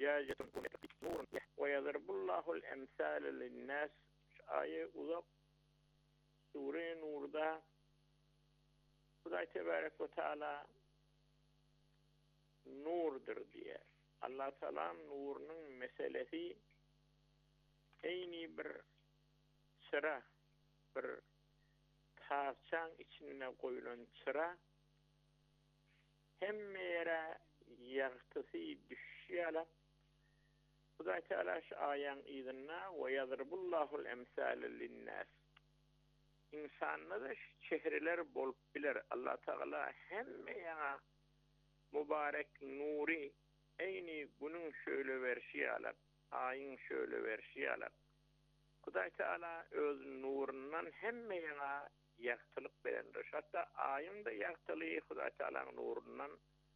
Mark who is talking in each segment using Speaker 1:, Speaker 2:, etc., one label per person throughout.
Speaker 1: زجاجة نور ويضرب الله الأمثال للناس. آية uzak Sure Nur'da Huday Tebarek ve Teala nurdur diye. Allah Teala nurunun meselesi eyni bir çıra, bir tarçan içine koyulan çıra hem yere yaktısı düşüyorlar. Huday Teala şu ayan idinna ve yadribullahul emsâle linnas. İnsanlarda çehreler bolup bilir. Allah Teala hem yana mübarek nuri eyni günün şöyle versiyalar, ayın şöyle versiyalar. Huday Teala öz nurundan hem yana yaktılık verendir. Hatta ayın da yaktılığı Huday Teala'nın nurundan,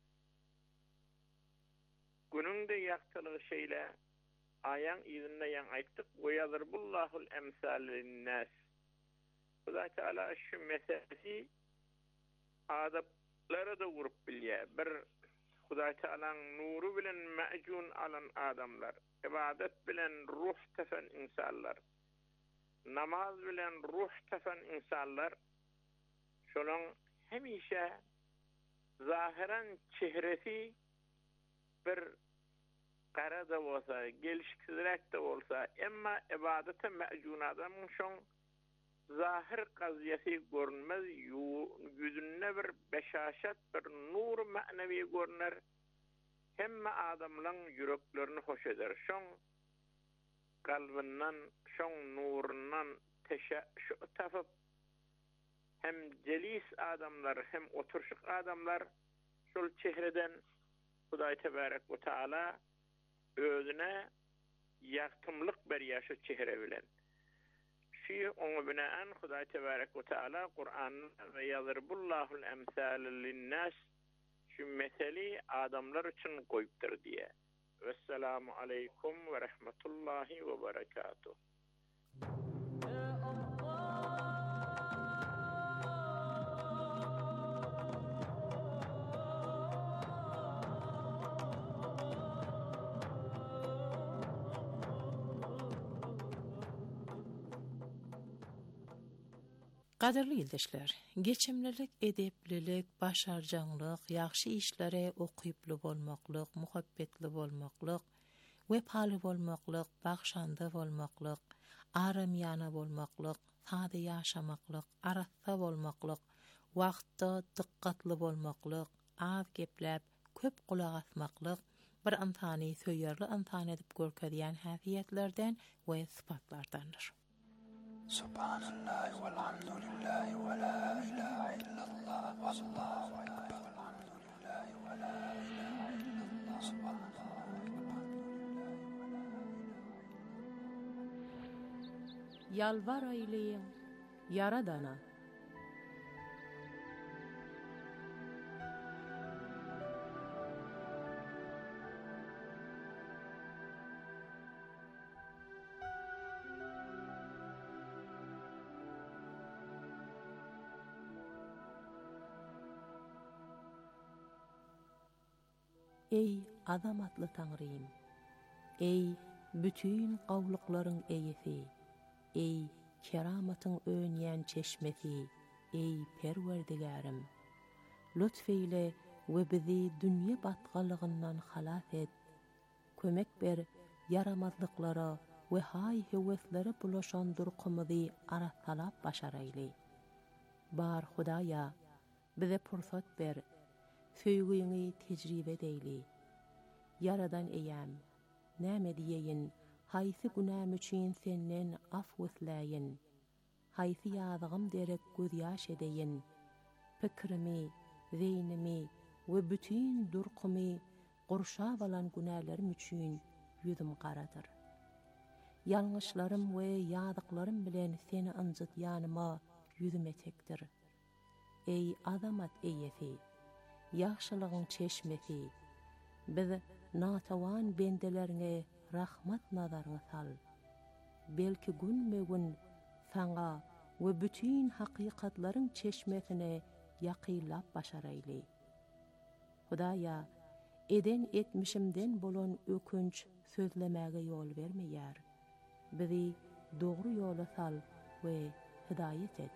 Speaker 1: günün de yaktılığı şeyle ayın izinle yan ayttık. Ve yadribullahul emsâle linnas. Huday Teala şu meselesi adaplara da vurup bilye. Bir Huday Teala'nın nuru bilen ma'cun alan adamlar, ibadet bilen ruh tefen insanlar, namaz bilen ruh tefen insanlar, şolun hemişe zahiren çehresi bir qara da olsa, gelişkizrek de olsa, emma ibadete ma'cun adamın şon zahir qaziyesi görünmez, yüzünde bir beşaşet, bir nur manevi görünür. Hemme adamların yüreklerini hoş eder. Şon kalbinden, şon nurundan tafıp hem celis adamlar, hem oturuşuk adamlar şol çehreden Huday Tebarek ve Teala özüne yaktımlık bir yaşı çehre bilen. Onu binaen Huday Tebarek ve Teala Kur'an ve yadribullahul emsâle linnas şu meseleyi adamlar için koyuptur diye. Vesselamu aleyküm ve rahmetullahi ve berekatuhu.
Speaker 2: Qadirli ildeşler, geçimlilik, edeplilik, başarcanlık, yaxşı işlere okuyuplu bolmaklık, muhabbetli bolmaklık, vepalı bolmaklık, bakşanda bolmaklık, aramyana bolmaklık, sade yaşamaklık, aratsa bolmaklık, vaqtda diqqatli bolmaklık, az gepläp, köp kulak asmaklık, bir antani söýerli antan edip görkezýän häsiýetlerden we sıfatlardandır.
Speaker 3: Subhanallah velhamdülillah ve la ilahe illallah vallahu ekber velhamdülillah ve la ilahe illallah subhanallah
Speaker 2: Yalvar eyleyin Yaradana. Ey azamatlı Tanrym, ey bütün qawluklaryň eýesi, ey keramatyň öňýän çeşmesi, ey Perwerdigarim, lütfeyle we bizi dünýä batgalygyndan halas et, kömek ber yaramazlyklara we hay heweslere bulaşan durqumyzy aratalap başaraýly. Bar Hudaýa, bize pursat ber, söýgüňi tejribe eýli. Yaradan eýäm, näme diýeýin, haýsy günäm üçin senden af wysläýin, haýsy ýazgym derek göz ýaş edeýin, pikrimi, zeýnimi we bütün durqumy gurşa balan günälerim üçin yüzüm garadyr. Ýalňyşlarym we ýadyklarym bilen seni anjytýanyma yüzüm etekdir. Ey azamat eýesi, yaxşylygyň çeşmesi, biz natavan bendelerine rahmat nazaryny sal. Belki gün saňa we bütün hakykatlaryň çeşmesine ýaqylap başaraýly. Hudaýa, eden etmişimden bolan ökünç sözlemäge ýol bermeýär. Bizi dogry ýola sal we hidaýet et.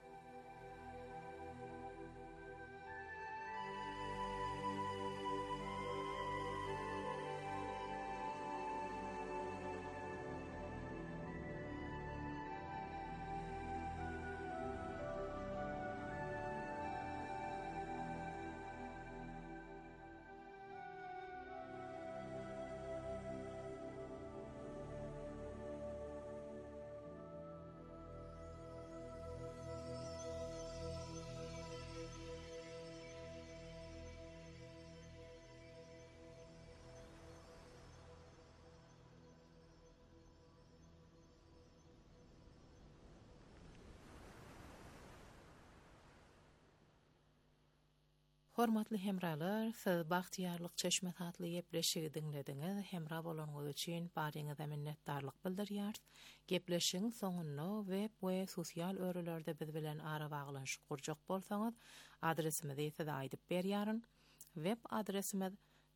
Speaker 2: Hormatly hemralar, siz bagtyarlyk çeşme tatly gepleşigi diňlediňiz. Hemra bolanyňyz üçin baryňyza minnetdarlyk bildirýär. Gepleşiň soňuny web we sosial örelerde biz bilen ara baglanşyk gurjak bolsaňyz, adresimizi size aýdyp berýäryn. Web adresimiz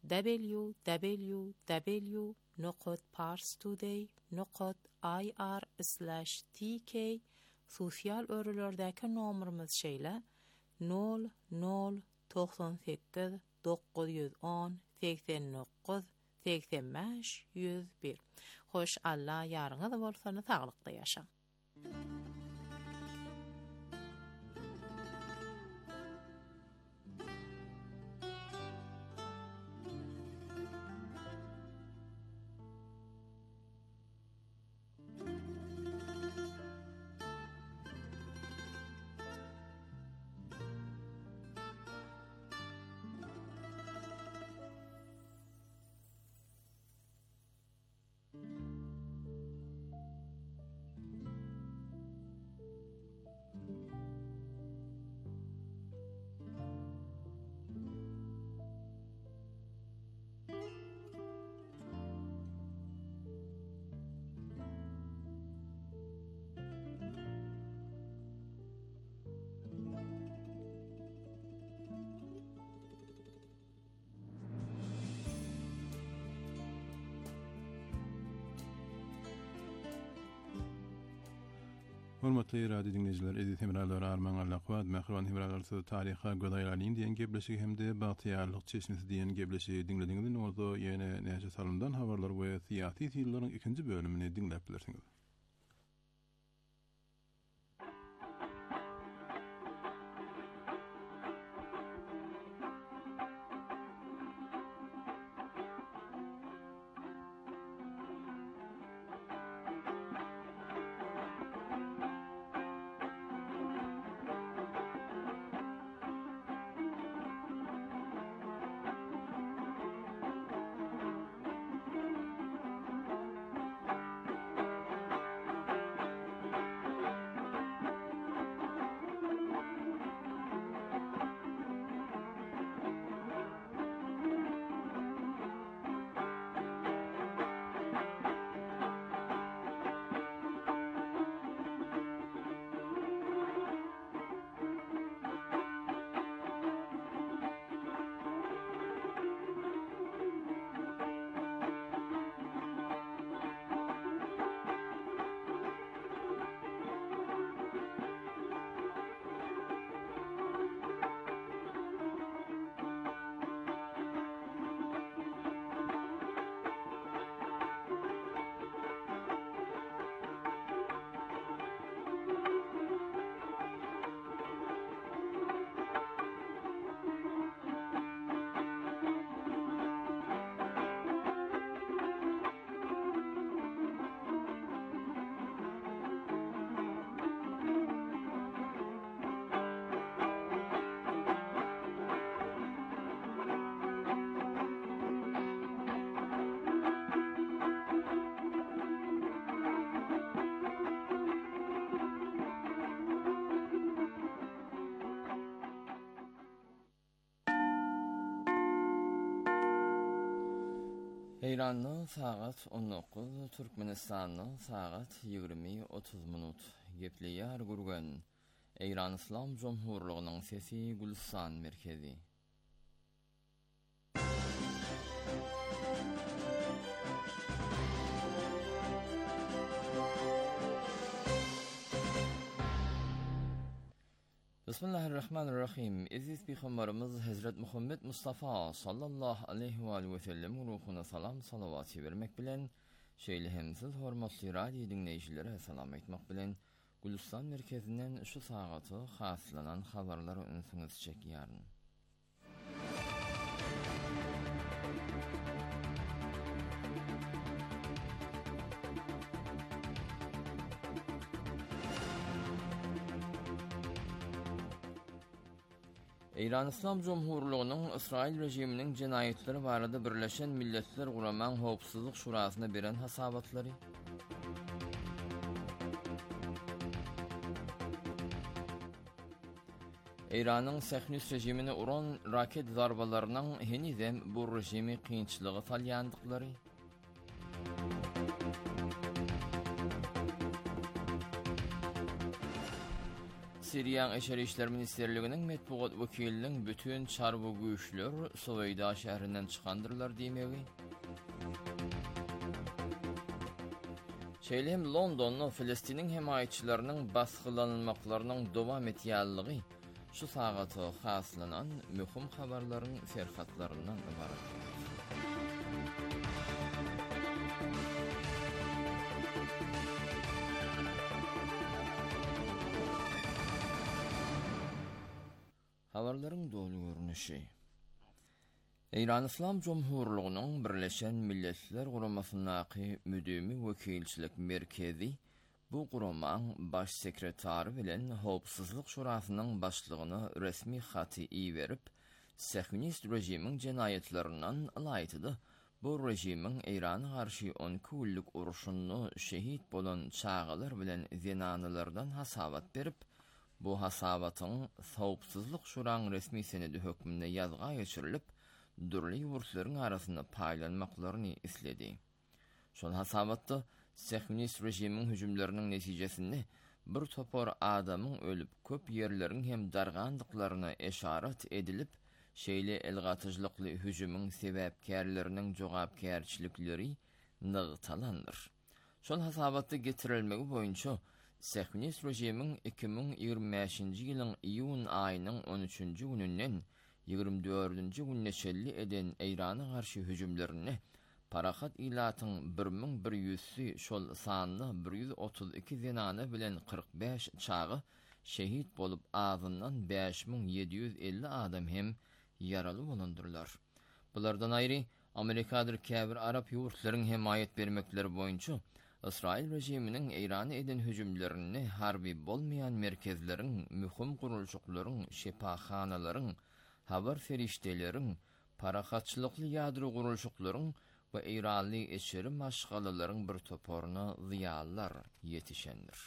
Speaker 2: www.parstoday.ir/tk. Sosial örelerdäki nomerimiz şeýle 0098 910 89 85 101. Hoş Allah ýarňyz bolsany taglykda ýaşaň.
Speaker 4: Hormatly radio dinleyijiler, edit hemralar arman allaqwat, mähriban hemralar söz taryha godaýlaryň diýen gepleşigi hemde bagtyarlyk çeşmesi diýen gepleşigi dinlediňiz. Orada ýene näçe salymdan habarlar we syýasy ýyllaryň ikinji bölümini dinläp bilersiňiz.
Speaker 5: İran'ın saat 19, Türkmenistan'ın saat 20:30 minut. Gepliyar gurgan. İran İslam Cumhurluğu'nun sesi Gülistan merkezi. Bismillahirrahmanirrahim. Aziz Peygamberimiz Hazret Muhammed Mustafa sallallahu aleyhi ve sellem ruhuna salam salavat vermek bilen şeýle hemsiz hormatly radio dinleýijilere salam etmek bilen Gülistan merkezinden şu sagatı haslanan habarlary ünsüňiz çekýärn. İran İslam Cumhurluğu'nun İsrail rejiminin cinayetleri barada Birleşen Milletler Guraman Howpsuzlyk Şurasyna beren hasabatlary. İran'ın Sehnus rejimine uran raket zarbalarynyň henizem bu rejimi kynçylygy salýandyklary. Siriýan Eşeri İşler Ministerliginiň metbuat wekiliniň bütün çarby güýçler Soweyda şäherinden çykandyrlar diýmegi. Şeýle hem Londonda Filistiniň hemaýetçileriniň basgylanmaklarynyň dowam etýänligi şu sagaty haslanan möhüm habarlaryň serhatlaryndan ibaret. Habarlaryň dolu görnüşi. İran İslam Cumhurluğu'nun Birleşen Milletler Guramasyndaky müdümi wekilçilik merkezi bu guraman baş sekretary bilen Howpsuzlyk Şurasynyň başlygyna resmi haty berip, Sehnist rejimiň cinayetleriniň alaytydy. Bu rejimiň Irana garşy 10 kunlyk uruşuny şehit bolan çağalar bilen zenanylardan hasabat berip, bu hasabatyň Howpsuzlyk Şurasynyň resmi senedi hökmünde ýazga geçirilip, dürli ýurtlaryň arasynda paýlanmaklaryny isledi. Şol hasabatda Sehnist rejimiň hüjümleriniň netijesinde bir topar adamyň ölüp köp ýerleriň hem dargandyklaryna eşaret edilip, şeýle elgatyjlykly hüjümüň sebäpkärleriniň jogapkärçilikleri nygtalandyr. Şol hasabatda getirilmegi boýunça Sehnist rejimiň 2025-nji ýylyň iýun aýynyň 13-nji gününden 24-nji günne şelli eden Irana garşy hüjümlerini parahat ilatyň 1100-si şol sanly 132 zenany bilen 45 çağı şehit bolup azyndan 5750 adam hem yaraly bolandyrlar. Bulardan aýry Amerikadyr käbir Arap ýurtlaryň hemaýet bermekleri boýunça İsrail rejiminiň Irana eden hüjümlerini harbi bolmaýan merkezleriň, möhüm gurulşuklaryň, şepahanalaryň, habar ferişdeleriň, parahatçylykly ýadro gurulşuklaryň we Iranly eşeri maşgalalaryň bir toparyna ziýalylar ýetişendir.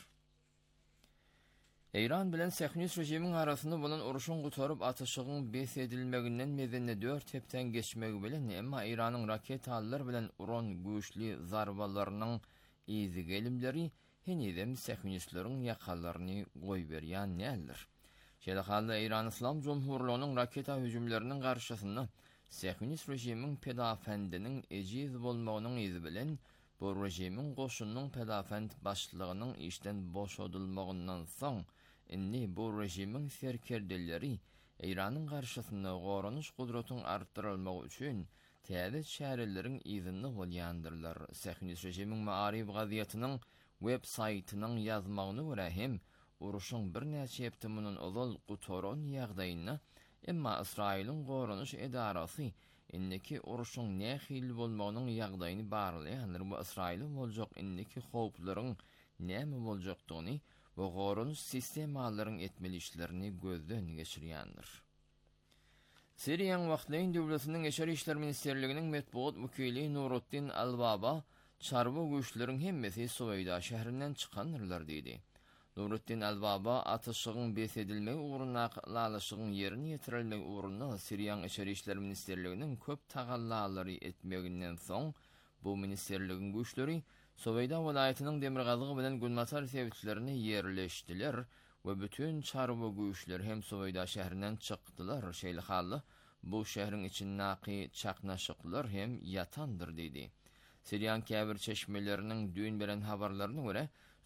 Speaker 5: İran bilen Sehnist rejimiň arasynda bolan uruşyň gutaryp atyşygyň bes edilmeginden mezenne 4 hepden geçmegi bilen emma Iranyň raket allar bilen uran güýçli zarbalarynyň izi gelimleri henizem Sehnistlaryň ýakalaryny goý berýän nädir. Şeýle halda İran İslam Cumhurluğu'nun raketa hüjümlerinin karşısında Sehnist rejimiň pedafendiniň ejiz bolmagynyň izi bilen bu rejimiň goşunyň pedafend başlygynyň işden boşadylmagyndan soň inni bu rejimiň serkerdeleri Iranyň karşısında goranyş gudratyny artdyrylmagy üçin täze şäherleriň izini bolýandyrlar. Sehnist rejimiň Maarif gaziýatynyň web saýtynyň ýazmagyna görä hem uruşyň bir näçe hepdimiň ozal gutaran ýagdaýyna emma Israiliň goranyş edarasy inneki uruşyň nähil bolmagynyň ýagdaýyny barlaýandyr. Bu Israilin boljak inneki howplaryň näme boljakdygyny we goranyş sistemalaryň etmeli işlerini gözden geçirýändir. Siriýan wagtlaýyn döwletiniň Eşeri İşler Ministerliginiň metbuat wekili Nuruddin Albaba çarby güýçleriň hemmesi Soweyda şäherinden çykandyrlar diýdi. Nuruddin Albaba atyşygyň bes edilmegi uğruna lalaşygyň ýerini ýetirilmegi uğruna Siriýan Eşeri İşler Ministerliginiň köp tagallalary etmeginden soň bu ministerligiň güýçleri Soweyda welaýatynyň Demirgazygy bilen Gülmatar sebitlerini ýerleşdiler we bütün çarby güýçler hem Soweyda şäherinden çykdylar. Şeýle halda bu şäheriň içindäki çaknaşyklar hem ýatandyr diýdi. Siriýan käbir çeşmeleriniň düýün beren habarlaryna görä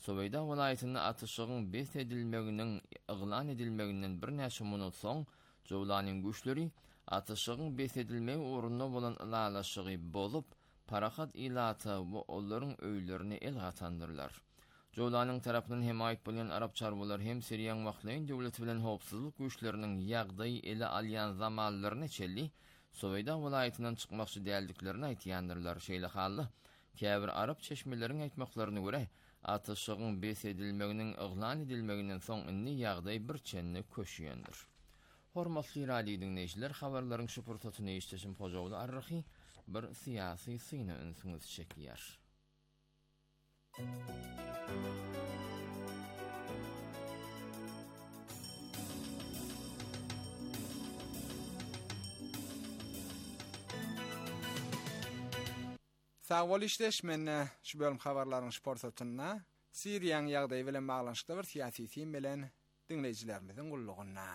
Speaker 5: Soweda welaýatyny atyşygyň bes edilmeginiň yglan edilmeginden bir näçe minut soň Jowlanyň güýçleri atyşygyň bes edilmegi uğrunda bolan ýalaşygy bolup parahat ilaty we olaryň öýlerini el gatandyrlar. Jowlanyň tarapyndan hemayet bolan Arap çarwalar hem Siriýanyň wagtlaýyn döwleti bilen howpsuzlyk güýçleriniň ýagdaý ele alýan zamanlaryny çelli Soweda welaýatynyň çykmakçy däldiklerini aýtýandyrlar. Şeýle hally käbir Arap çeşmeleriň aýtmaklaryna görä atyşygyň bes edilmeginiň yglan edilmeginden soň inni ýagdaý bir çenne köşýändir. Hormatly radio dinleýijiler, habarlaryň şu pursatyny eşdeşim hojawly arrahy bir siyasi syny ünsüňiz çekýär.
Speaker 6: Sağ bol işleşmenne şu bölüm habarlaryň şportatyna Siriýanyň ýagdaýy bilen baglanşykda bir siyasi syn bilen dinleýijilerimiziň gullugyna.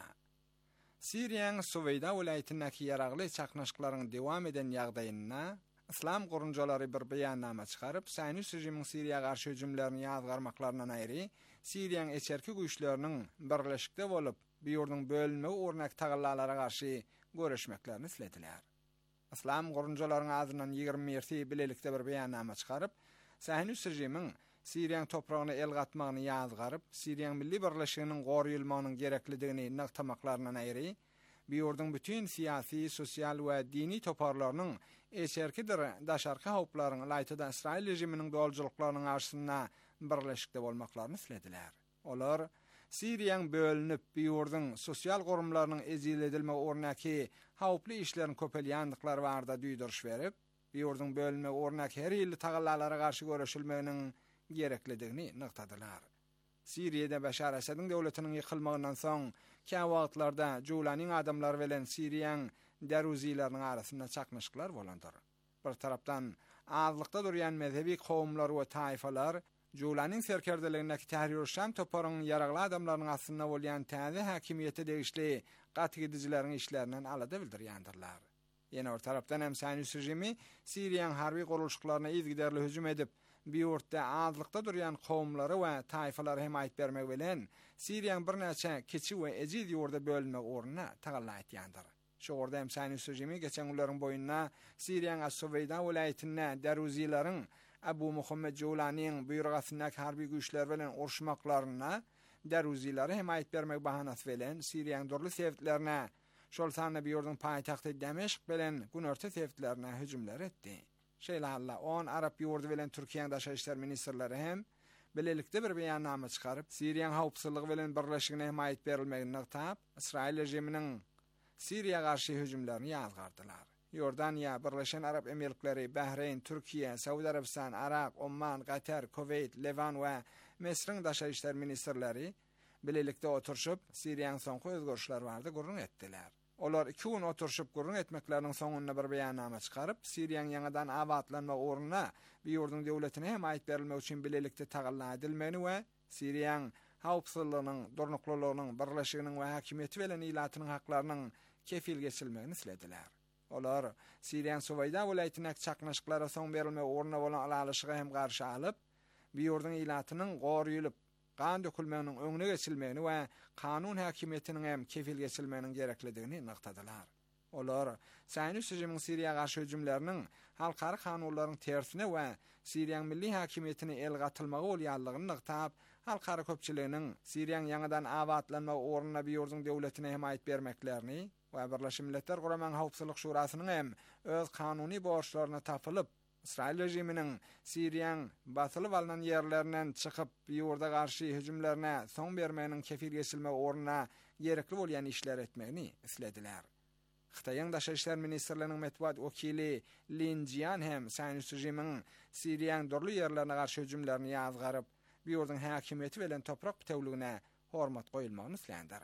Speaker 6: Siriýanyň Soweda welaýatyndaky ýaragly çaknaşyklaryň dewam eden ýagdaýyna İslam gurunjalary bir beýannama çykaryp, Saýnus rejimiň Siriýaga garşy hüjümlerini ýazgarmaklaryndan aýry, Siriýanyň eçerki güýçleriniň birleşikde bolup, bu ýurduň bölünmegi urnak tagallalara garşy göreşmeklerini silediler. İslam gurunjalaryň azynyň 20 bilelikde bir beýannama çykaryp, Saýnus rejimiň Siriýanyň topragyna el gatmagyny ýazgaryp, Siriýanyň milli birleşiginiň goruýulmagynyň gereklidigini nyktamaklaryndan aýry, bu ýurduň bütün siyasi, sosial we dini toparlarynyň eçerkidir daşarka howplaryň laýtyda Israil rejiminiň dolujylyklarynyň arşyna birleşikde bolmaklaryny silediler. Olar Siriýanyň bölünip bu ýurduň sosial gurumlarynyň ezil edilme ornaky hawply işlerini köpelýändiklary barada duýduruş berip, bu ýurduň bölünme ornaky her ýyly tagallalara garşy göreşilmeginiň gereklidigini nyktadylar. Siriýede Başar Esad'yň döwletiniň ýykylmagyndan soň käme wagtlarda Jowlanyň adamlary bilen Siriýanyň deruzilarynyň arasynda çaknaşyklar bolandyr. Bir tarapdan azlykda durýan mezhebi kowumlar we taýfalar Jowlanyň serkerdeligindäki Tahrir-ul-Şam toparynyň ýaragly adamlarynyň aslynda bolýan täze hakimiýete degişli gatgydijileriň işlerinden alada bildirýändirler. Ýene bir tarapdan hem Saýnus rejimi Siriýanyň harby guruluşlaryna izgiderli hüjüm edip, bu ýurtda azlykda durýan kowumlary we taýfalary hemayet bermek bilen Siriýanyň bir näçe keçi we ejid ýurda bölünmek ornuna tagallaýandyr. Şu orada hem Saýnus rejimi geçen ýyllaryň boyunna Siriýanyň Soweda welaýatyna deruzilaryň Abu Muhammed Jowlanyň buýrugasyna harby güýçler bilen uruşmaklaryna deruzilary hemayet bermek bahanasy bilen Siriýanyň durly sebitlerine şol sany bir ýurdun paýtagty Demeşk bilen günörte sebitlerine hüjümler etdi. Şeýle halla 10 Arap ýurdu bilen Türkiýanyň daşa işler ministrleri hem bilelikde bir beýannama çykaryp, Siriýanyň howpsuzlygy bilen birleşigine hemayet berilmegini nyktab, Israil rejiminiň Siriýa garşy hüjümlerini ýazgardylar. Jordaniýa, Birleşen Arap Emirlikleri, Bahreyn, Türkiýe, Saudi Arabistan, Irak, Oman, Qatar, Kuveyt, Levan we Mesriň daşa işler ministrleri bilelikde oturşup Siriýanyň soňky özgörüşler barada gurrun etdiler. Olar 2 gün oturşup gurrun etmekleriniň soňunda bir beýannama çykaryp, Siriýanyň ýangadan awatlanma ornuna bir ýurdun döwletine hemayet berilmek üçin bilelikde tagalla edilmegini we Siriýanyň howpsuzlygynyň, durnuklylygynyň, birleşiginiň we hakimiýeti bilen ilatynyň haklarynyň kefil geçilmegini silediler. Olar Siriýanyň Soweda welaýatyna çaknaşyklara soň berilme ornuna bolan alalyşyga hem garşy alyp, bu ýurdun ilatynyň goruýulyp, gan dökülmeginiň öňüne geçilmegini we kanun hakimiýetiniň hem kefil geçilmeginiň gereklidigini nyktadylar. Olar Saýnus rejimiň Siriýaga garşy hüjümleriniň halkary kanunlaryň tersine we Siriýanyň milli hakimiýetini el gatylmagy bolýanlygyny nyktab, halkary köpçiliginiň Siriýanyň ýangadan awatlanma ornuna bir ýurdun döwletine hemayet bermeklerini we Birleşmiş Milletler Guramaň Howpsuzlyk Şurasynyň hem öz kanuny borçlaryna tapylyp, Israil rejiminiň Siriýanyň basylyp alynan ýerlerinden çykyp ýurda garşy hüjümlerine soň bermeginiň kefil geçilmegi ornuna gerekli bolýan işler etmegini islediler. Xitayň daşa işler ministrliginiň metbuat wekili Lin Jian hem Saýnus rejimiň Siriýanyň durly ýerlerine garşy hüjümlerini ýazgaryp, bu ýurdun hakimiýeti bilen toprak bütewligine hormat goýulmagyny isleýändir.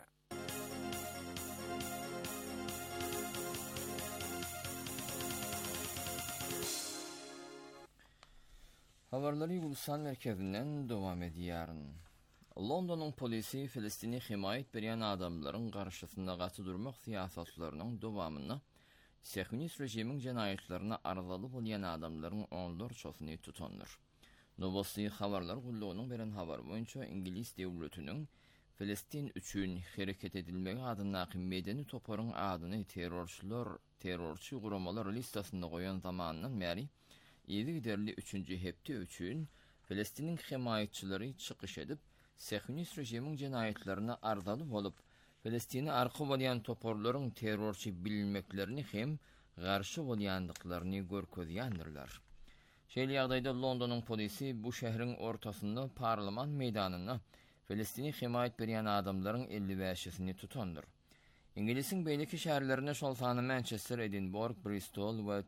Speaker 5: Habarlary Gulistan merkezinden dowam edýär. Londonyň polisi Filistini himayet berýän adamlaryň garşysynda gaty durmak siýasatlarynyň dowamyny Siyonist rejimiň jenaýetlerine aralaly bolýan adamlaryň 14 şosuny tutandyr. Novosti habarlar gulluğunun beren habar boyunça İngiliz devletinin Filistin üçün hareket edilmegi adındaki medeni toparın adını terörçü guramalar listasında koyan zamanından beri iyili giderli 3. hepte üçün Filistin'in himayetçileri çıkış edip Siyonist rejimin cinayetlerine ardalı olup Filistin'i arka olayan toparların terörçü bilinmeklerini hem karşı olayandıklarını görkezýändirler. Şeýle ýagdaýda Londonyň polisi bu şähriň ortasynda parlament meydanynda Filistin'i himayet berýän adamlaryň 55-sini tutandyr. İngilisiň beýleki şäherlerine şol sany Manchester, Edinburgh, Bristol we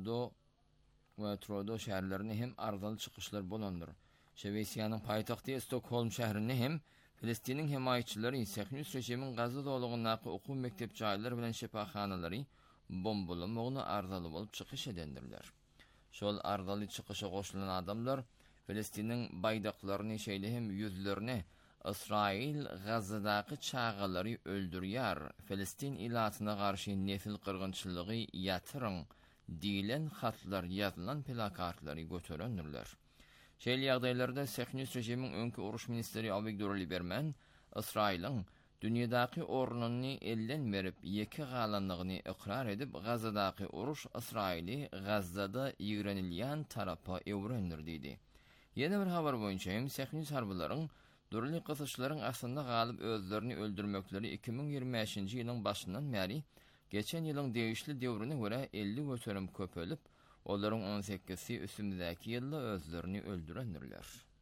Speaker 5: Truro şäherlerine hem ardaly çykyşlar bolandyr. Şweýsiýanyň paýtagty Stockholm şäherine hem Filistin'in himayetçileri Siyonist rejimiň Gaza dowlugyndaky okuw mekdepçaýlary bilen şepahanalary bombalamagyna ardaly bolup çykyş edendirler. Şol ardaly çykışa goşulan adamlar Filistin'in baydaklaryny şeýle hem ýüzlerine İsrail Gazadaky çağalary öldürýär, Filistin ilatyna garşy nesil kırgınçylygy ýatyryň diýilen hatlar ýazylan plakatlary göterendirler. Şeýle ýagdaýlarda Siyonist rejimiň öňkü uruş ministeri Avigdor Lieberman İsrailiň dünýädäki ornuny elden berip ýeki galanlygyny ikrar edip Gazadaky uruş İsraili Gazada ýigrenilýän tarapa ewrendir diýdi. Ýene bir habar boýunça hem Siyonist harbylaryň durly gysyşlaryň aslynda galyp özlerini öldürmekleri 2025-nji ýylyň başyndan beri geçen ýylyň degişli döwrüne görä 50 göterim köpelip olaryň 18-i üstündäki ýylda özlerini öldürendirler.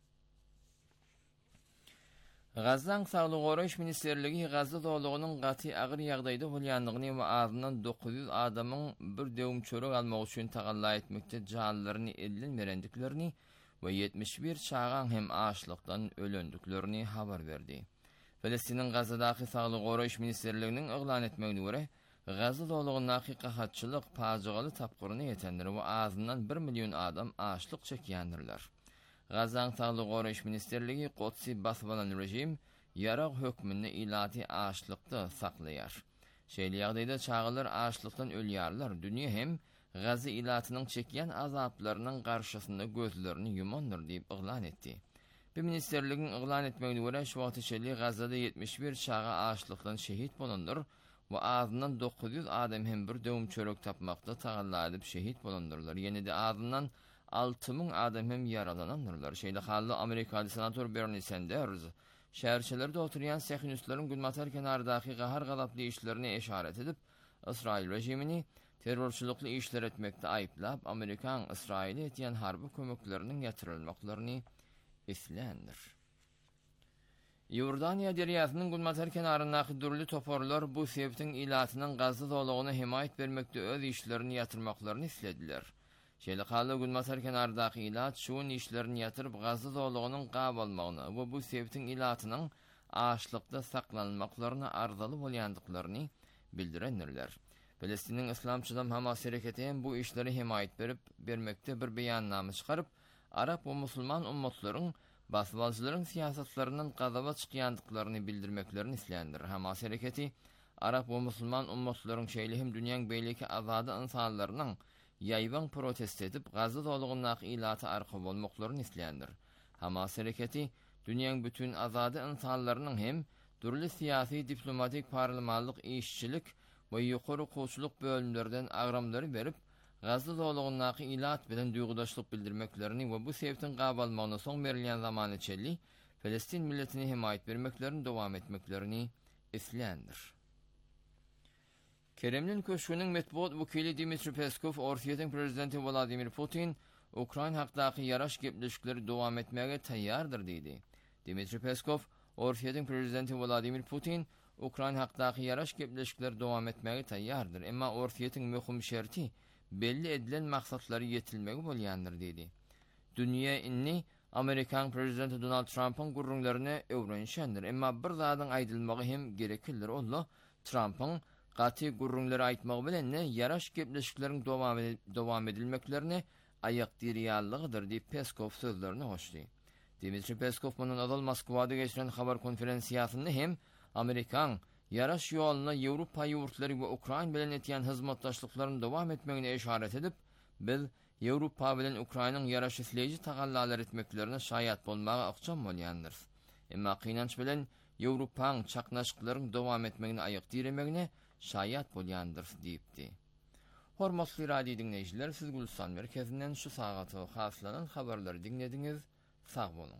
Speaker 5: Gazdan Sağlyk Goraýş Ministerligi Gaza dowlugynyň gaty agyr ýagdaýda bolýanlygyny we azyndan 900 adamyň bir döwüm çörek almak üçin tagalla etmekde janlaryny elden berendiklerini we 71 çağan hem açlykdan ölendiklerini habar berdi. Filistiniň Gazadaky Sağlyk Goraýş Ministerliginiň eglan etmegine görä, Gaza dowlugyndaky gahatçylyk pajagaly tapgyryny ýetendir we azyndan 1 million adam açlyk çekýändirler. Gazan Sağlyk Goraýş Ministerligi Qodsy basbalan rejim ýarag hökmüni ilaty açlykda saklaýar. Şeýle ýagdaýda çağalar açlykdan ölýärler. Dünýä hem Gaza ilatynyň çekýän azaplarynyň garşysynda gözlerini yumandyr diýip eglan etdi. Bu ministerligiň eglan etmegine görä şu wagt içinde Gazada 71 çağa açlykdan şehit bolandyr we azyndan 900 adam hem bir döwüm çörek tapmakda tagalla edip şehit bolandyrlar. Ýene-de azyndan 6000 adam hem yaralananlar. Şeýle hally Amerikaly senator Bernie Sanders şäherçilerde oturýan Siyonistlaryň gülmatar kenardaky gahar galaply işlerini eşaret edip İsrail rejimini terörçülükli işler etmekde aýplap Amerikan Israil'e etýän harby kömekleriniň ýatyrylmaklaryny islendir. Ýordaniýa derýasynyň gülmatar kenaryndaky durly toporlar bu sebepden ilatynyň Gaza dowlugyna himayet bermekde öz işlerini ýatyrmaklaryny islediler. Şeýle haly gülmatar kenardaky ilat şuň işlerini ýatyryp Gaza dowlugynyň gabalmagyny we bu sebepden ilatynyň açlykda saklanmaklaryna ardaly bolýandyklaryny bildirendirler. Filistin'in İslamçıdan Hamas hareketi bu işleri himayet bermekde bir beyanname çıkarıp Arap ve Musulman ummatlaryň basbalçylaryň siyasatlarynyň gazaba çykýandyklaryny bildirmeklerini islendir. Hamas hareketi Arap ve Musulman ummatlaryň şeýle hem dünýäň beýleki azady insanlarynyň ýaýban protest edip Gaza dowlugyndaky ilaty arka bolmaklaryny islendir. Hamas hareketi dünýäň bütün azady insanlarynyň hem durly siyasi, diplomatik, parlamentlik işçilik we ýokary koçluk bölümlerden agramlary berip Gaza dowlugyndaky ilat bilen duýgudaşlyk bildirmeklerini we bu sebepden gabalmagyna soň berilýän zaman içeli Filistin milletini himayet bermeklerini dowam etmeklerini islendir. Kremlin köşkünün metbuat wekili Dmitri Peskov Orsiýetiň prezidenti Vladimir Putin Ukraina hakdaky ýaraş gepleşikleri dowam etmege taýýardyr diýdi. Dmitri Peskov Orsiýetiň prezidenti Vladimir Putin Ukraina hakdaky ýaraş gepleşikleri dowam etmege taýýardyr, emma Orsiýetiň möhüm şerti belli edilen maksatlary ýetilmegi bolýandyr diýdi. Dünýä inni Amerikan prezidenti Donald Trump'ın gurrunlaryny öwrenşendir, emma bir zadyň aýdylmagy hem gereklidir. Ola Trump'ın gaty gurrunlary aýtmagy bilen ýaraş gepleşikleriň dowam edilmeklerini aýak dirýallygydyr diýip Peskov sözlerini hoşdy. Dmitri Peskov munun adal Moskwada geçiren habar konferensiýasynda hem Amerikan ýaraş ýolyna Ýewropa ýurtlary we Ukraina bilen etýän hyzmatdaşlyklaryny dowam etmegine eşaret edip, biz Ýewropa bilen Ukrainanyň ýaraşyslyjy tagallalar etmeklerine şaýat bolmagy akçam bolýandyr. Emma kynanç bilen Ýewropaň çaknaşyklaryň dowam etmegini aýak diremegine şaýat bolýandyr diýipdi. Hormatly radio dinleýijiler, siz Gülstan merkezinden şu sagaty haslanan habarlary dinlediňiz. Sag bolun.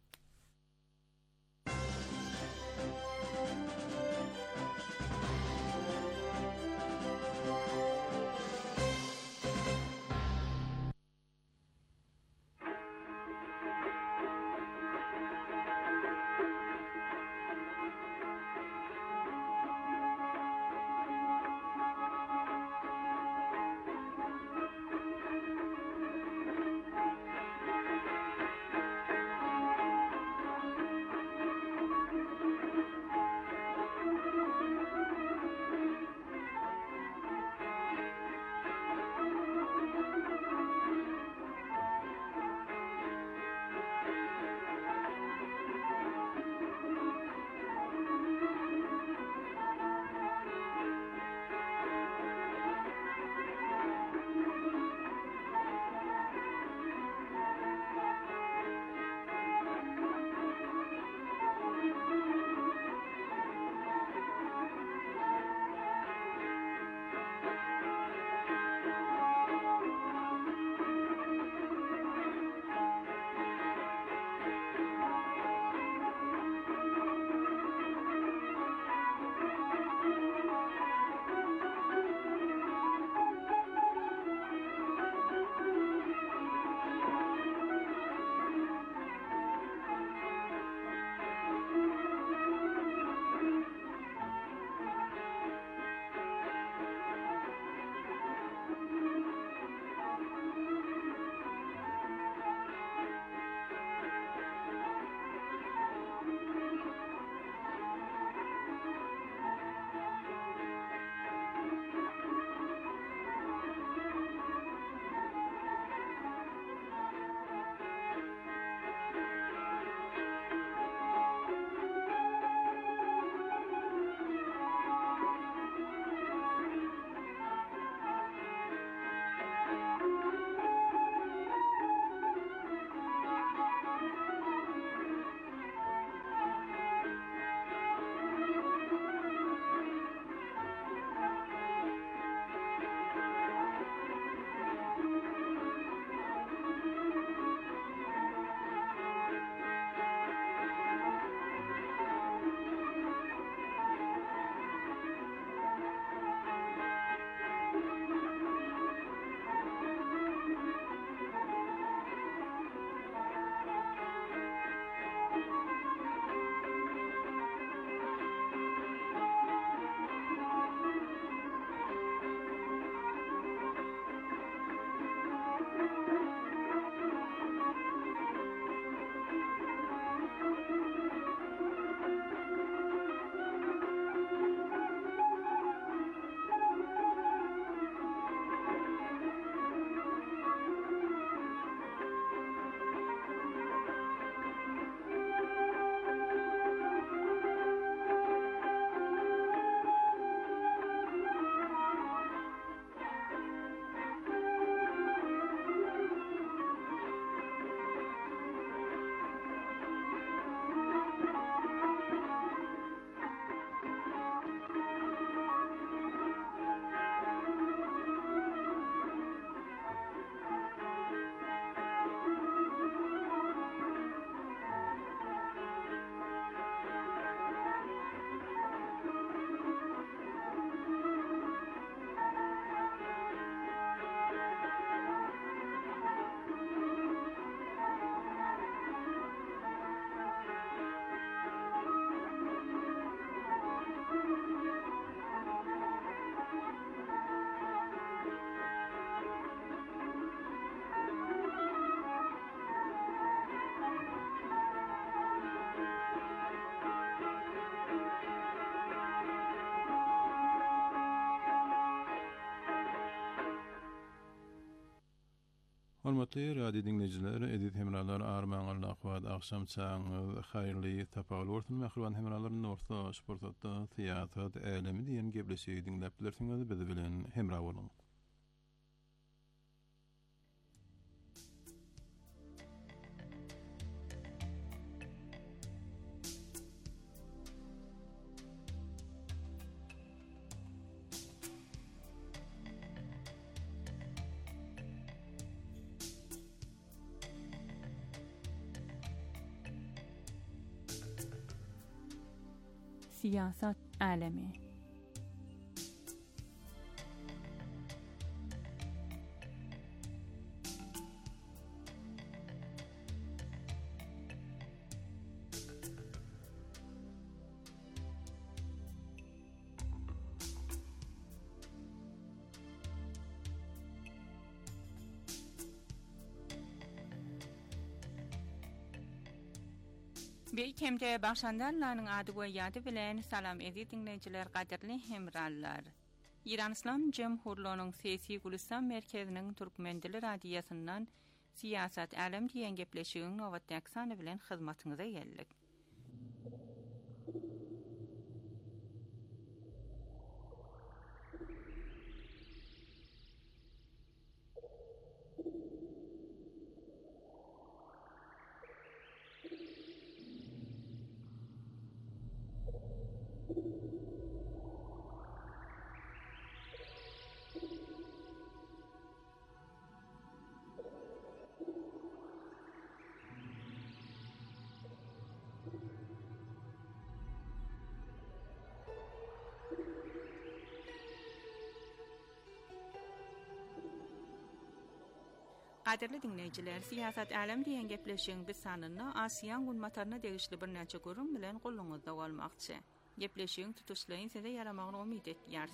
Speaker 4: Hormatly radio dinleyijiler, edit hemralar armaňyl akwat akşam çaňyz haýyrly tapawul bolsun. Mähruban hemralaryň orta sportda teatr elemi diýen gepleşigi dinläp bilersiňiz, biz bilen hemra bolun.
Speaker 7: Siyasat alemi. Beýkemde başlandarlaryň ady we ýady bilen salam edi dinleýijiler, gaderli hemrallar. İran İslam Cemhurluğunyň Sesi Gülistan merkeziniň Türkmen dili radiýasyndan Siyasat alem diýen gepleşigiň nowatdaky sany bilen hyzmatyňyza geldik. Gaderli dinleýijiler, Siyasat alem diýen gepleşigiň bir sanyny Asiýan gulmataryna degişli bir näçe görüm bilen goluňyzda bolmakçy. Gepleşigiň tutuşlaryň size yaramagyny umyt etýärs.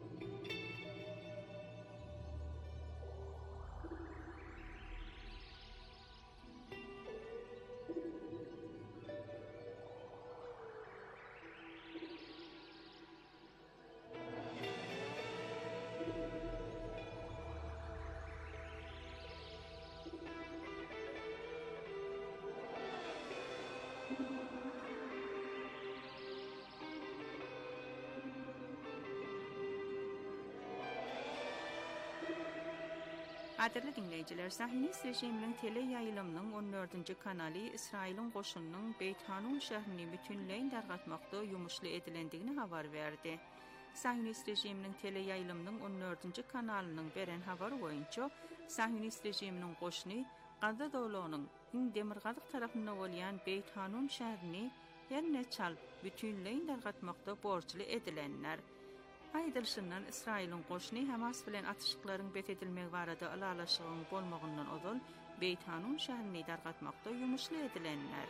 Speaker 7: Gaderli dinleýijiler, Sahinist rejiminiň tele ýaýlymynyň 14-nji kanaly Israýlyň goşunynyň Beyt Hanun şährini bütünleýin dargatmakda ýumuşly edilendigini habar berdi. Sahinist rejiminiň tele ýaýlymynyň 14-nji kanalynyň beren habary boýunça Sahinist rejiminiň goşuny Gaza dowlatynyň Demirgazyk tarapyndan bolýan Beyt Hanun şährini her neçal bütünleýin dargatmakda borçly edilenler. Aýdylşyndan Israýlyň goşuny Hamas bilen atışyklaryň betedilmegi barada alalaşygyň bolmagyndan ozal Beyt Hanun şäherini dargatmakda ýumuşly edilenler.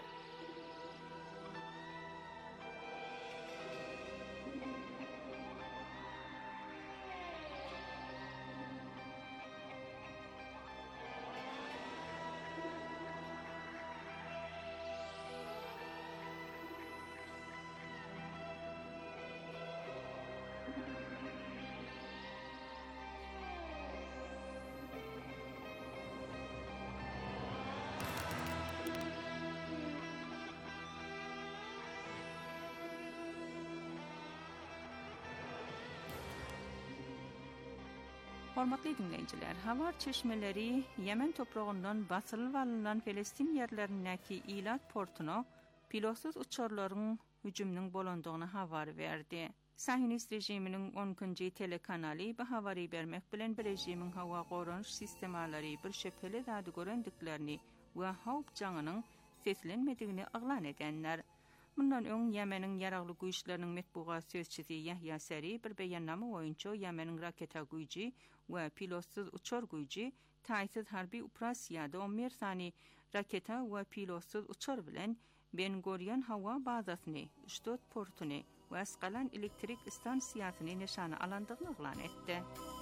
Speaker 7: Hormatly dinleýijiler, Havar çeşmeleri Yemen toprağından basılıp alınan Filistin ýerlerindäki Ilat portuna pilotsuz uçarlaryň hüjüminiň bolandygyny habar berdi. Sahinist rejiminiň 10-njy telekanaly bu habary bermek bilen bir rejimiň hawa goranyş sistemalary bir şepele zady görendiklerini we hawp jaňynyň seslenmedigini aglan edenler. Bundan öň Yemeniň ýaragly güýçleriniň metbuat sözçisi Yahya Sari bir beýannama boýunça Yemeniň raketa güýji we pilotsuz uçar güýji taýsyz harby operasiýada 11 sany raketa we pilotsuz uçar bilen Ben Gurion hawa bazasyny, Shtut portuny we Asqalan elektrik stansiýasyny nişana alandygyny aglan etdi.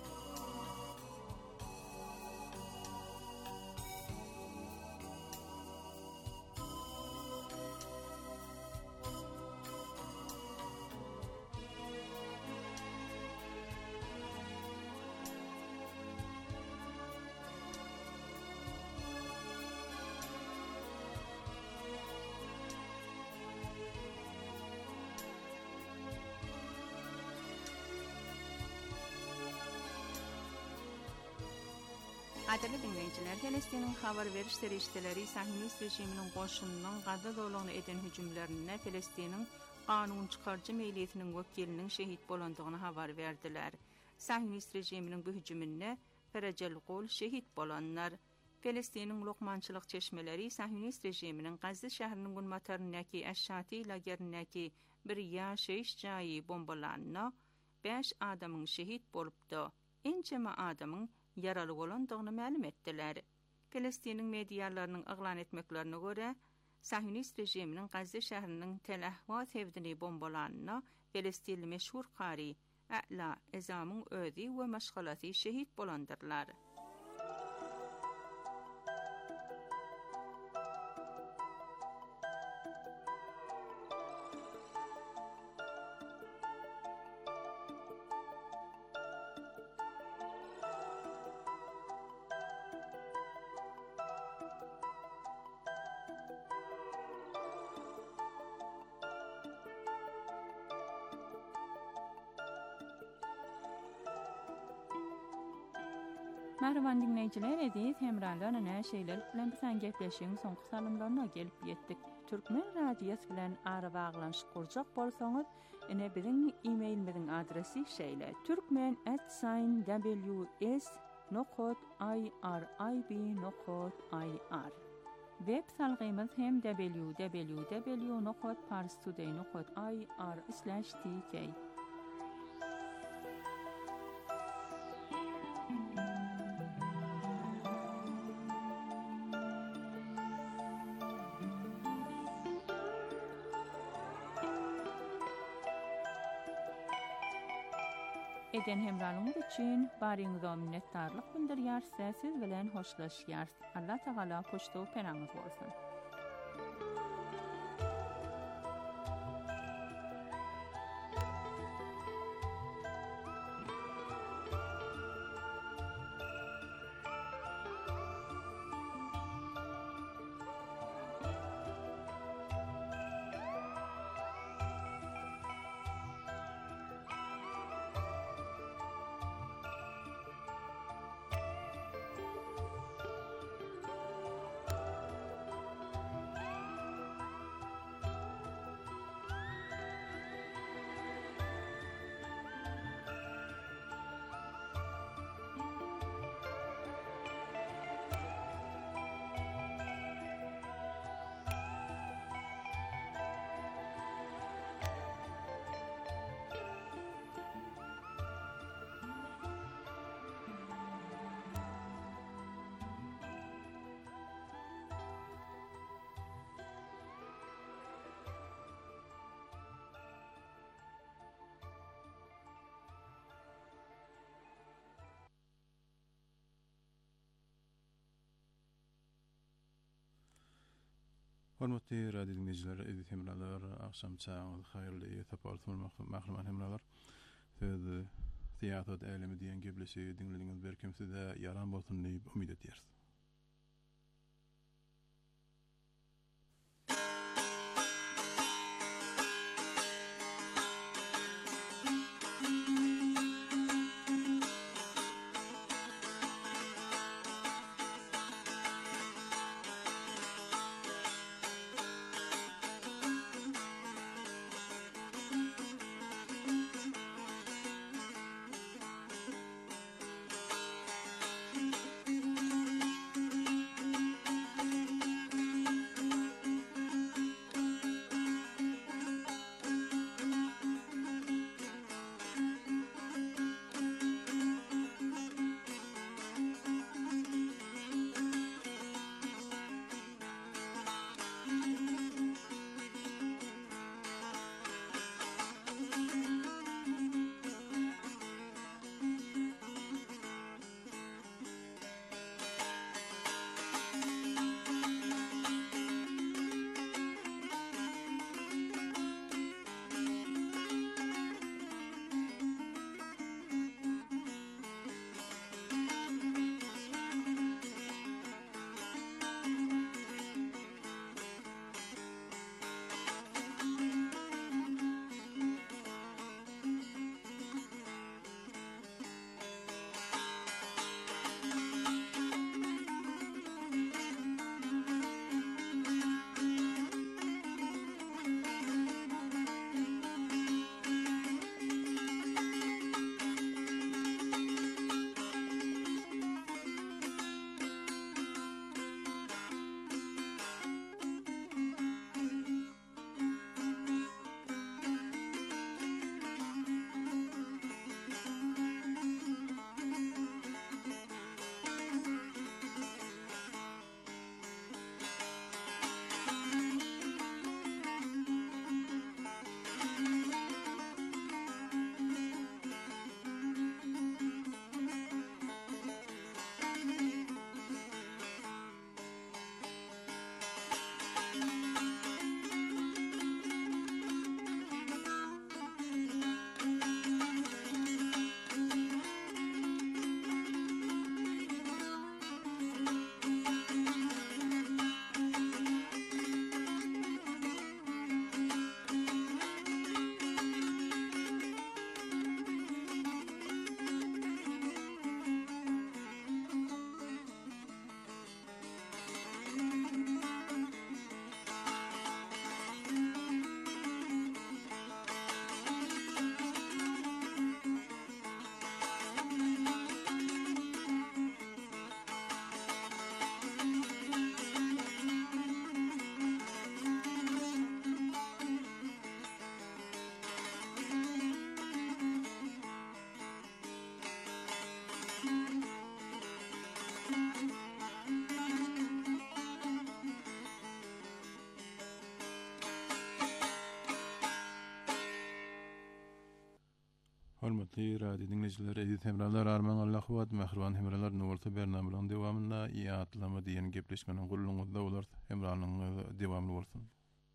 Speaker 7: Gaderli dinleýijiler, Filistiniň habar beriş serişdeleri Sahinist rejiminiň goşunynyň Gaza dowlatyna eden hüjümlerine Filistiniň kanun çykarjy meýletiniň wekiliniň şehit bolandygyny habar berdiler. Sahinist rejiminiň bu hüjümine Ferajel Gol şehit bolanlar. Pelestinin lokmançılık çeşmeleri Sahyonist rejiminin Gazze şäheriniň günmataryndaky Aş-Şati lagerinäki bir ýaşaýyş jaýy bombalanna 5 adamyň şehit bolupdy. Ençeme adamyň yaraly bolandygyny ma'lum etdiler. Pelestinin mediýalarynyň aglan etmeklerine göre Sahyonist rejiminin Gazze şäheriniň Tel Ahwas hewdini bombalanna Pelestinli meşhur qari A'la Ezamyň özi we meşgalaty şehit bolandyrlar. Merhaban dinleyiciler, edis hemrallarına näşeýler bilen bilen gepleşiň soňky salymlaryna gelip ýetdik. Türkmen radiosu bilen ara baglanşyk kurjak bolsaňyz, ene biziň e-mailimiziň adresi şeýle: turkmen@ws.irib.ir. Web salgymyz hem www.parstoday.ir/tk. Eden hemralyňyz üçin baryňyza minnetdarlyk bildirýär, siz bilen hoşlaşýar. Allah Taala hoşduk peraňyz bolsun.
Speaker 4: Hormatly radio dinleyijiler, edis hemralar, akşam çağı hayırly tapartman mahlumat hemralar. Söz teatr elemi diýen gepleşi dinlediňiz berkimside yaran bolsun diýip umyt edýäris. Hormatly radio dinleyijiler, edit hemralar arman Allahwat mehriban hemralar nurta bernamylaryň dowamynda ýatlama diýen gepleşmeniň gurulmagyda bolar. Hemranyň dowamly bolsun.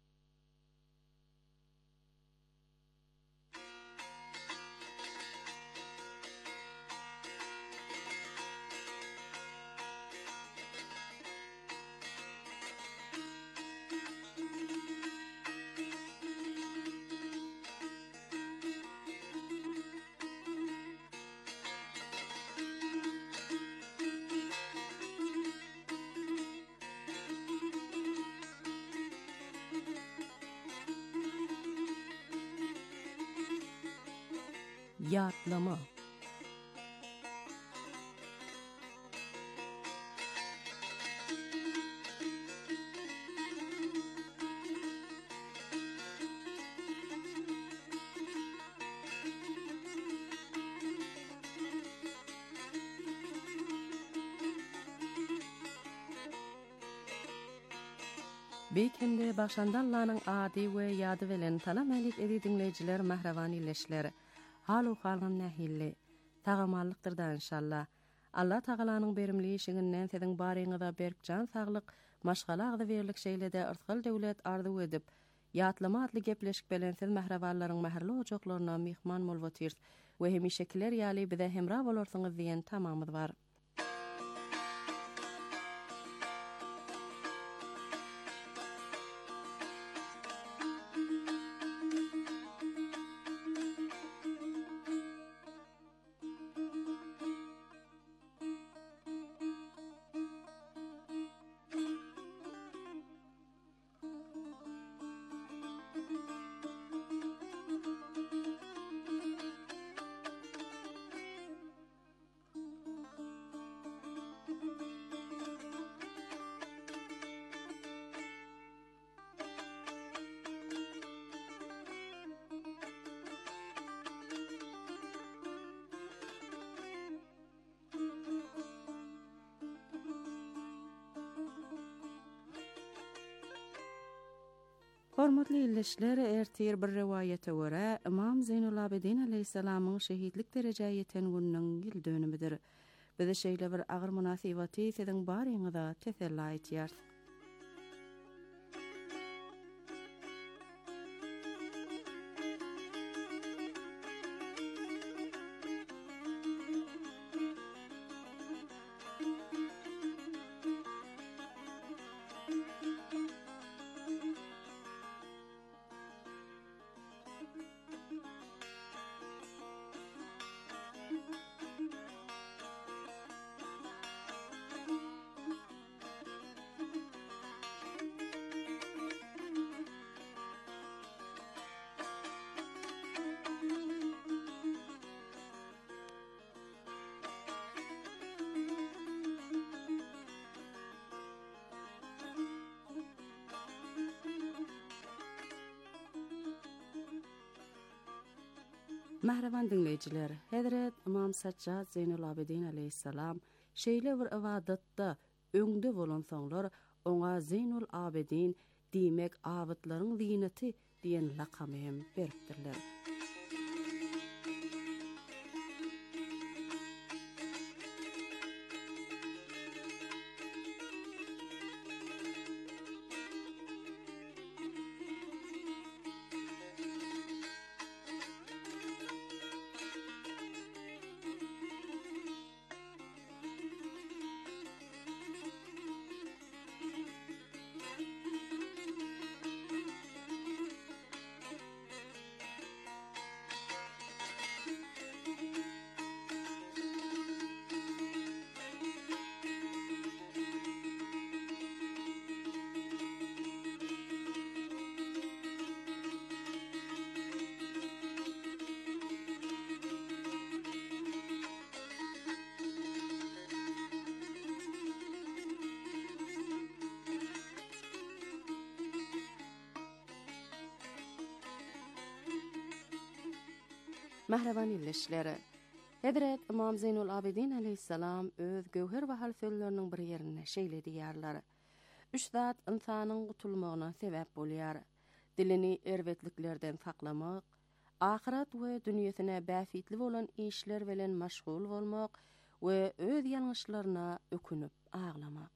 Speaker 8: Ýatlama. Beýkende başandallanyň ady we ýady bilen tanamalyk edi dinleýijiler mahrawan illeşler. Halu halgyn nähilli, tagamallıktır da inşallah. Allah Taalanyň berimli işiňinden siziň baryňyzda berkjan saglyk, maşgala agdy berlik şeýlede ırtgal döwlet arzu edip, ýatlama adly gepleşik bilen siz mahrawanlaryň mahrly ojaklaryna mihman bolýar we hemişekiler ýaly bize hemra bolarsyňyz diýen tamamyz bar. Hormatly illeşler, ertir bir riwayete görä İmam Zeynul Abidin aleyhissalamyň şehitlik derejäge ýeten günüň ýyl dönümidir. Bize şeýle bir agyr munasabaty siziň baryňyzda teselli etýär. Mahrawan dinleyijiler, Hazrat İmam Sajjad Zeynul Abidin aleyhissalam şeýle bir ibadatda öňde bolan soňlar oňa Zeynul Abidin diýmek abydlaryň zineti diýen lakamy hem beripdirler. Mahrawan illeşleri. Hazrat İmam Zeynul Abidin aleyhissalam öz gowher bahal sözleriniň bir ýerine şeýle diýerler. Üç zat insanyň gutulmagyna sebäp bolýar. Dilini erwetliklerden saklamak, ahiret we dünýesine bäfitli bolan işler bilen maşgul bolmak we öz ýalňyşlaryna ökünüp ağlamak.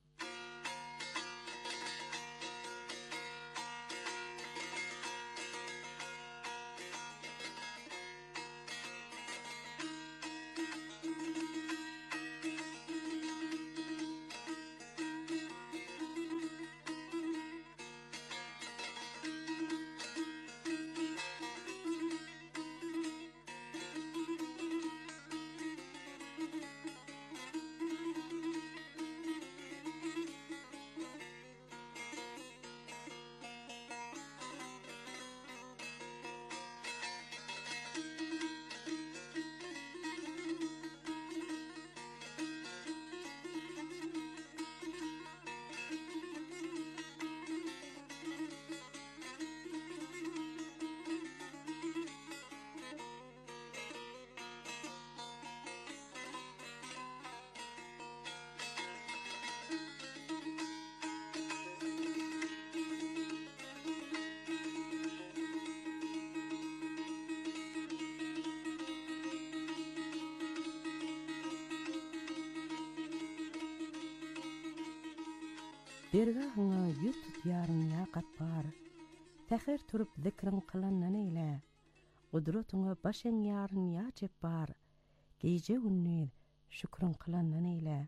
Speaker 8: Dergahına yüz tutýaryn ýaqat bar. Täher turup zikrin kılannan eyle. Gudrutyňa baş eňýaryn ýaçep bar. Gece günnüz şükrün kılannan eyle.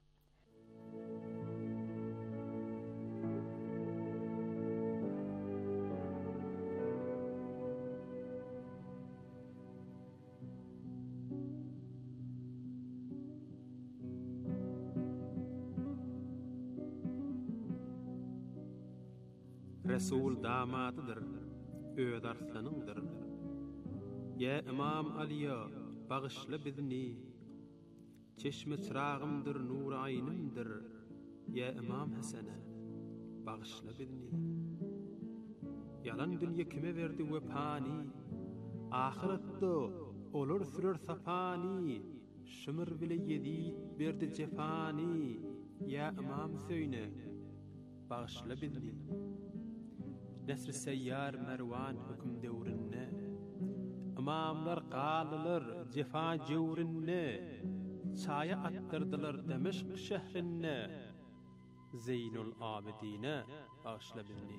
Speaker 9: Resul damadıdır, öz arslanındır. Ya İmam Ali'ye bağışla bizni, çeşme çırağımdır, nur aynımdır. Ya İmam Hasan'a bağışla bizni. Yalan dünya kime verdi ve pani, ahirette olur sürür sapani. Şımır bile yedid verdi cefani. Ya İmam Söyle bağışla bizni. Nesr seyyar Mervan hüküm devrinne, imamlar qalılar cefa cevrinne, çaya attırdılar Demeşk şehrinne, Zeynul Abidine bağışla bizni.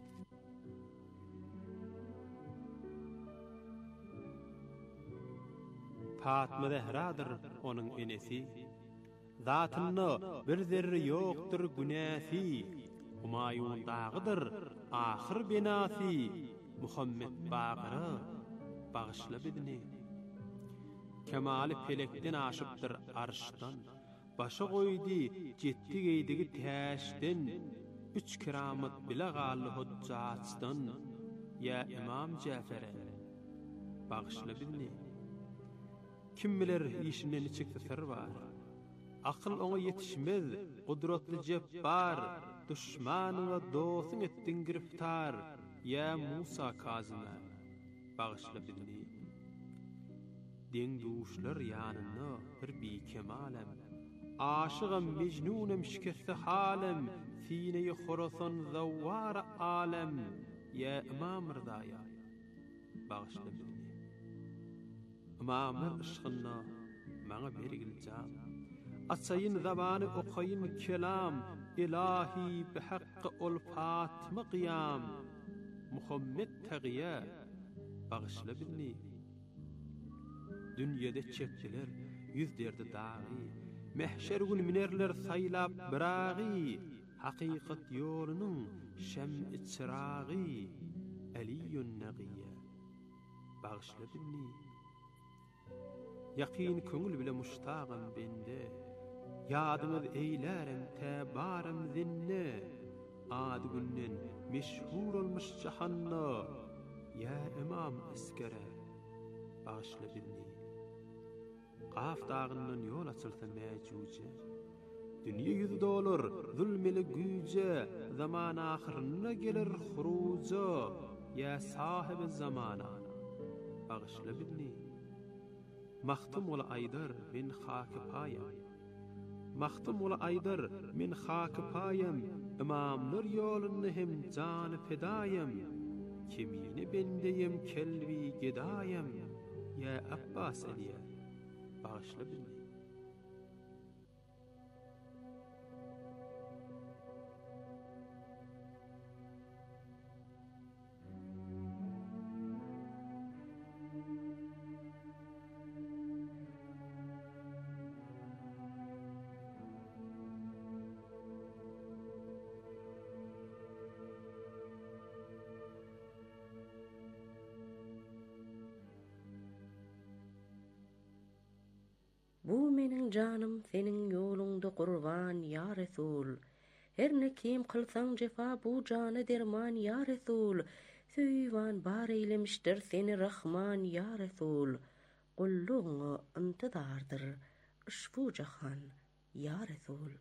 Speaker 9: Fatma Zehradır onun enesi, zatında bir zerre yoktur günesi. Humayun dağıdır ahir binasi, Muhammed Baqır'a bağışla bizni. Kemali pelekten aşıptır arştan, başa koydu jetdi geydigi täşden, üç keramet bile galy hujjatsdan. Ya İmam Cafer'e bağışla bizni. Kim bilir işinden içikde sır var, akıl ona yetişmez, kudretli cebbar. Düşmanına dostun ettin giriftar. Ya Musa Kazım'a bağışla bizni. Den duşlar yanına bir kemalem, aşığım mecnunum şikesti halem, Sine-i Khorasan zavvar alem. Ya İmam Rıda'ya bağışla bizni. İmamlar ışkınna bana bergil can, açayın zabanı okayın kelam, İlahi bihakkı ol Fatıma qiyam. Muhammed Tağıya bağışla bizni. Dünyada çektiler yüzlerdi dağı, mehşer gün minerler saylap birağı. Hakikat yolunun şem-i çırağı, Aliyyun Nagiye bağışla bizni. Yakin köngül bile muştağım bende, yadımız eylerim tebarım zinne. Adı günnen meşhur olmuş cahanna. Ya İmam Eskere bağışla bizni. Qaf dağından yol açılsa mecüce, dünya yüzü dolur zulmeli güce. Zaman ahirine gelir huruca. Ya sahibi zamana bağışla bizni. Mahtum ola aydar min haki payam, mahtum ola aydar min haki payam. İmamlar yolunu hem canı fedayım. Kimini bendeyim kelbi gedayem ya Abbas Aliye bağışla beni.
Speaker 8: Bu menin canım senin yolunda kurban ya Resul. Her ne kim kılsan cefa bu canı derman ya Resul. Süyvan bar eylemiştir seni Rahman ya Resul. Kulluğunu intidardır ışbu cahan ya Resul.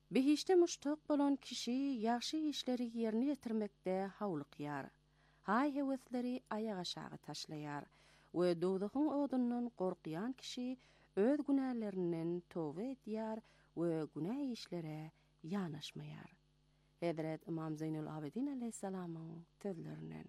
Speaker 8: Behişte muştak bolan kişi yaxşı işleri yerine getirmekde hawly qyar. Hay hewesleri ayağa aşağı taşlayar we dowdağın odundan qorqyan kişi öz günahlarından tövbe edýär we günah işlere yanaşmayar. Hazret İmam Zeynul Abidin aleyhissalam'ın sözlerinden.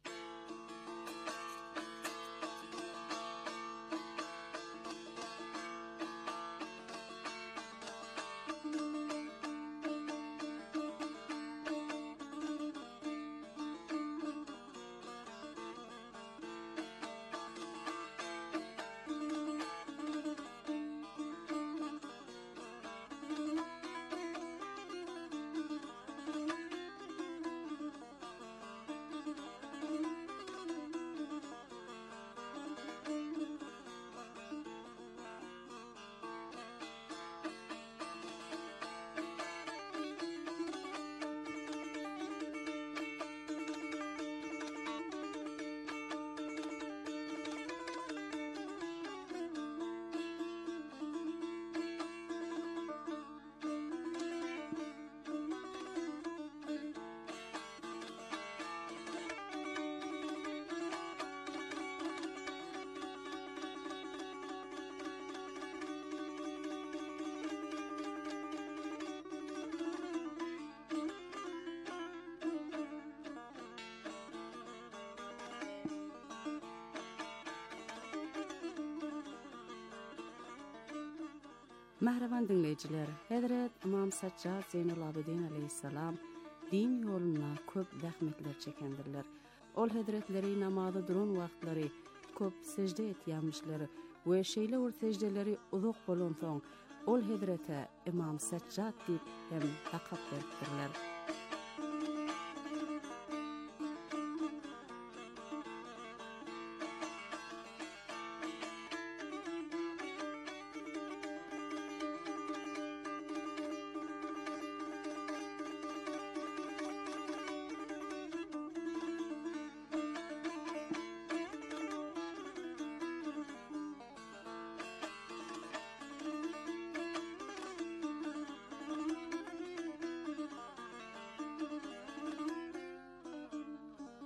Speaker 8: Mahravan dinleyiciler, Hazret İmam Saccad Zeynul Abidin aleyhissalam din yoluna köp zahmetler çekendirler. Ol hazretleri namazı duran wagtlary köp secde etýänmişler we şeýle ur secdeleri uzak bolan soň ol hazrete İmam Saccad diýip hem lakap beripdirler.